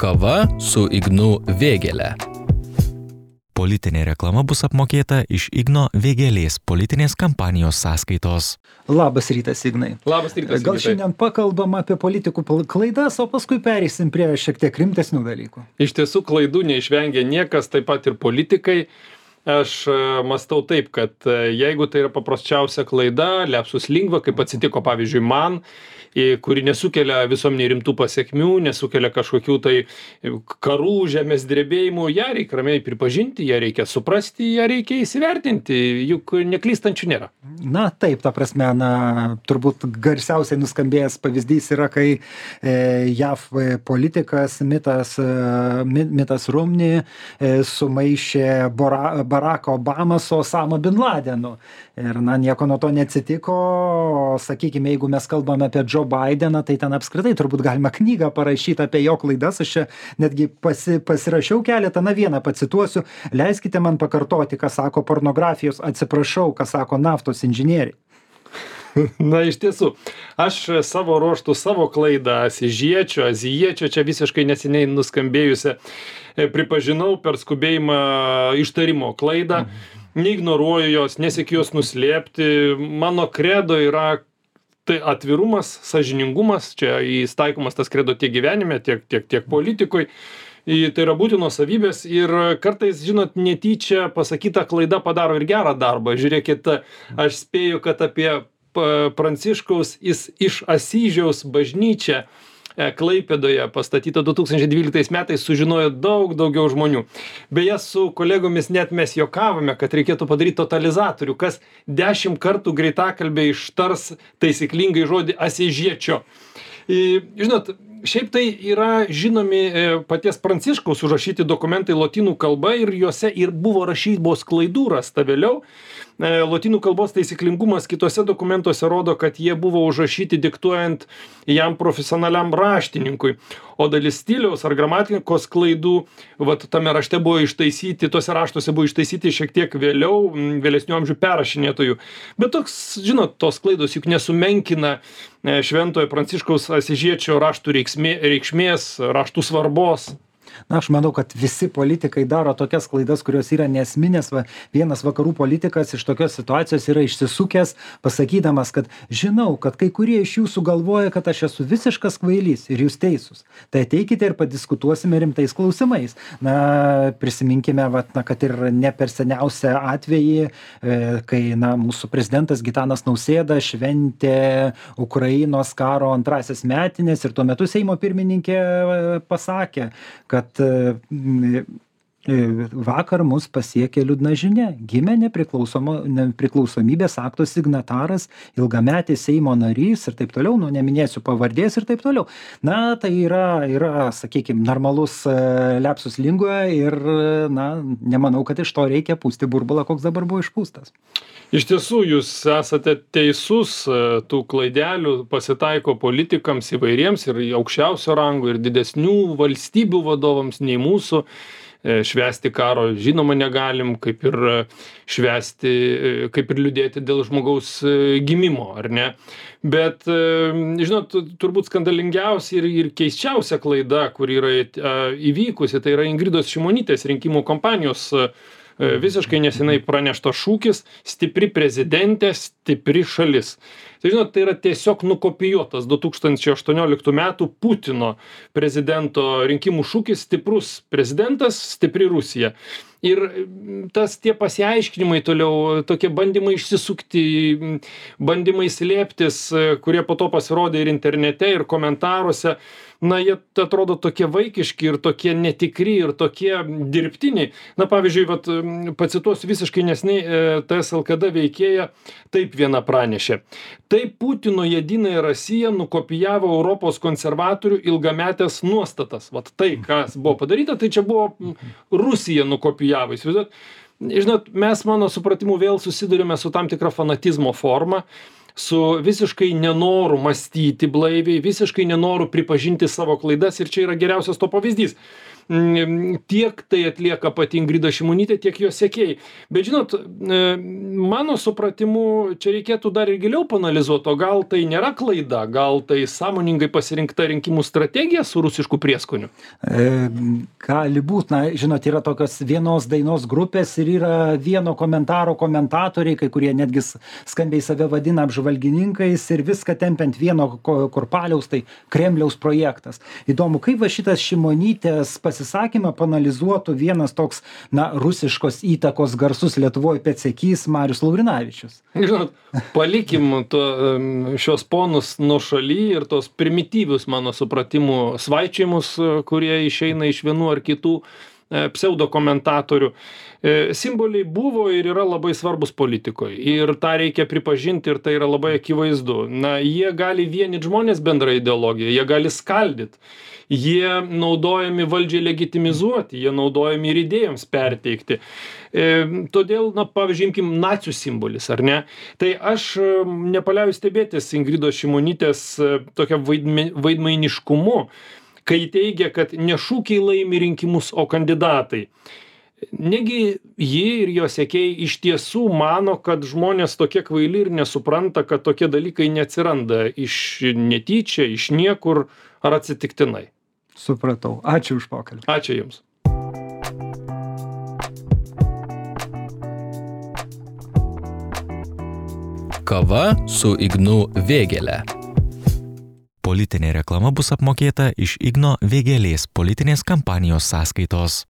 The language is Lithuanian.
Kava su Ignu Vėgėle. Politinė reklama bus apmokėta iš Igno Vėgėlės politinės kampanijos sąskaitos. Labas rytas, Ignai. Labas rytas, Gal Sigitai. šiandien pakalbam apie politikų klaidas, o paskui pereisim prie šiek tiek rimtesnių dalykų. Iš tiesų klaidų neišvengia niekas, taip pat ir politikai. Aš mąstau taip, kad jeigu tai yra paprasčiausia klaida, lapsus lingva, kaip atsitiko pavyzdžiui man, kuri nesukelia visuomeniai rimtų pasekmių, nesukelia kažkokių tai karų, žemės drebėjimų, ją reikia ramiai pripažinti, ją reikia suprasti, ją reikia įsivertinti, juk neklystančių nėra. Na taip, ta prasme, turbūt garsiausiai nuskambėjęs pavyzdys yra, kai JAV politikas Mitas Romney sumaišė Barack Obama su Osama Bin Ladenu. Ir nieko nuo to neatsitiko. Sakykime, jeigu mes kalbame apie Joe Bideną, tai ten apskritai turbūt galima knygą parašyti apie jo klaidas. Aš čia netgi pasirašiau keletą, vieną pacituosiu. Leiskite man pakartoti, ką sako pornografijos, atsiprašau, ką sako naftos inžinieriai. Na, iš tiesų, aš savo ruoštų savo klaidą azijiečio, čia visiškai neseniai nuskambėjusią, pripažinau per skubėjimą ištarimo klaidą, neignoruoju jos, nesiekiu jos nuslėpti. Mano kredo yra tai atvirumas, sąžiningumas, čia įstaikomas tas kredo tiek gyvenime, tiek politikui. Tai yra būtinos savybės ir kartais, žinot, netyčia pasakyta klaida padaro ir gerą darbą. Žiūrėkit, aš spėju, kad apie Pranciškaus iš Asyžiaus bažnyčią Klaipėdoje pastatyta 2012 metais sužinojo daug daugiau žmonių. Beje, su kolegomis net mes juokavome, kad reikėtų padaryti totalizatorių, kas 10 kartų greitakalbė ištars taisyklingai žodį asyžiečio. Žinot, šiaip tai yra žinomi paties Pranciškaus užrašyti dokumentai lotynų kalba ir juose ir buvo rašybos klaidų rasta vėliau. Lotynų kalbos taisyklingumas kitose dokumentuose rodo, kad jie buvo užrašyti diktuojant jam profesionaliam raštininkui, o dalis stiliaus ar gramatikos klaidų tame rašte buvo ištaisyti, tuose raštuose buvo ištaisyti šiek tiek vėliau, vėlesnių amžių perrašinėtojų. Bet toks, žinot, tos klaidos juk nesumenkina šventojo Pranciškaus Asyžiečio raštų reikšmės, raštų svarbos. Aš manau, kad visi politikai daro tokias klaidas, kurios yra nesminės. Vienas vakarų politikas iš tokios situacijos yra išsisukęs, pasakydamas, kad žinau, kad kai kurie iš jūsų galvoja, kad aš esu visiškas kvailys ir jūs teisūs. Tai ateikite ir padiskutuosime rimtais klausimais. Prisiminkime, kad ir ne per seniausią atvejį, kai mūsų prezidentas Gitanas Nausėda šventė Ukrainos karo antrasias metinės ir tuo metu Seimo pirmininkė pasakė, kad vakar mus pasiekė liūdna žinia. Gimė nepriklausomybės akto signataras, ilgametis Seimo narys ir taip toliau, neminėsiu pavardės ir taip toliau. Tai yra, sakykime, normalus lapsus lingua ir, nemanau, kad iš to reikia pūsti burbulą, koks dabar buvo išpūstas. Iš tiesų, jūs esate teisus, tų klaidelių pasitaiko politikams įvairiems ir aukščiausio rango ir didesnių valstybių vadovams nei mūsų. Švęsti karo žinoma negalim, kaip ir švęsti, kaip ir liūdėti dėl žmogaus gimimo, ar ne? Bet, žinot, turbūt skandalingiausia ir keisčiausia klaida, kur yra įvykusi, tai yra Ingridos Šimonytės rinkimų kampanijos visiškai nesenai praneštas šūkis stipri prezidentė, stipri šalis. Tai žinot, tai yra tiesiog nukopijuotas 2018 metų Putino prezidento rinkimų šūkis stiprus prezidentas, stipri Rusija. Ir tie pasiaiškinimai toliau, tokie bandymai išsisukti, bandymai slėptis, kurie po to pasirodė ir internete, ir komentaruose, jie atrodo tokie vaikiški ir tokie netikri ir tokie dirbtiniai. Pavyzdžiui, pacituosiu visiškai neseniai TS LKD veikėja taip viena pranešė. Taip Putino Jedinąją Rusiją nukopijavo Europos konservatorių ilgametės nuostatas. Tai, kas buvo padaryta, tai čia buvo Rusija nukopijavo. Žinot, mes, mano supratimu, vėl susidurime su tam tikra fanatizmo forma, su visiškai nenoru mąstyti blaiviai, visiškai nenoru pripažinti savo klaidas ir čia yra geriausias to pavyzdys. tiek tai atlieka pati Ingrida Šimonytė, tiek jos sekėjai. Bet žinot, mano supratimu, čia reikėtų dar ir giliau panalizuoti, o gal tai nėra klaida, gal tai sąmoningai pasirinkta rinkimų strategija su rusišku prieskoniu? Gali būt, na, žinot, yra tokios vienos dainos grupės ir yra vieno komentaro komentatoriai, kai kurie netgi skambiai save vadina apžvalgininkais ir viską tempiant vieno kurpaliaus, tai Kremliaus projektas. Įdomu, kaip va šitas Šimonytės pasisakymą panalizuotų vienas toks, na, rusiškos įtakos garsus Lietuvoje pėdsekys Marius Laurinavičius. Žinot, palikim šios ponus nuo šaly ir tos primityvius, mano supratimų, svaičiamus, kurie išeina iš vienų ar kitų pseudo komentatorių. Simboliai buvo ir yra labai svarbus politikoje. Ir tą reikia pripažinti ir tai yra labai akivaizdu. Na, jie gali vienyti žmonės bendrą ideologiją, jie gali skaldyti. Jie naudojami valdžiai legitimizuoti, jie naudojami ir idėjams perteikti. Todėl, na, pavyzdžiui, imkim nacių simbolis, ar ne? Tai aš nepaliauju stebėtis Ingridos Šimonytės tokia vaidmainiškumu, kai teigia, kad ne šūkiai laimi rinkimus, o kandidatai. Negi ji ir jo sekėjai iš tiesų mano, kad žmonės tokie kvaili ir nesupranta, kad tokie dalykai neatsiranda iš netyčia, iš niekur ar atsitiktinai. Supratau. Ačiū už pokalbį. Ačiū Jums. Kava su Ignu Vėgėle. Politinė reklama bus apmokėta iš Igno Vėgėlės politinės kampanijos sąskaitos.